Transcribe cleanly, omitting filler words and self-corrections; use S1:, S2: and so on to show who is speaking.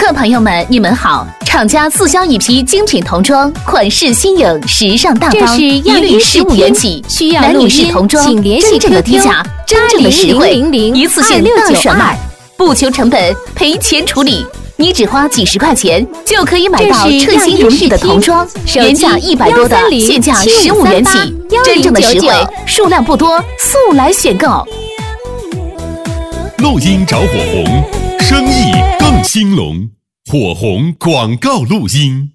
S1: 客朋友们，你们好！厂家自销一批精品童装，款式新颖，时尚大方，一律15元起。男女士童装，真正的低价，真正的实惠，一次性大甩卖，不求成本，赔钱处理。你只花几十块钱就可以买到称心如意的童装，原价100多的，现价15元起，真正的实惠，数量不多，速来选购。
S2: 录音找火红，生意更兴隆，火红广告录音。